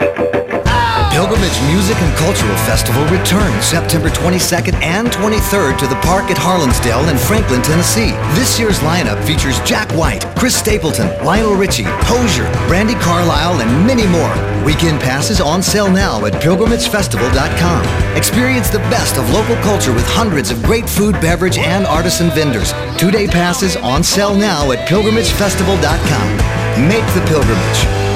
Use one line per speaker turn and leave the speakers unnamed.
Pilgrimage Music and Cultural Festival returns September 22nd and 23rd to the park at Harlansdale in Franklin, Tennessee. This year's lineup features Jack White, Chris Stapleton, Lionel Richie, Hozier, Brandi Carlile, and many more. Weekend passes on sale now at pilgrimagefestival.com. Experience the best of local culture with hundreds of great food, beverage, and artisan vendors. 2-day passes on sale now at pilgrimagefestival.com. Make the pilgrimage.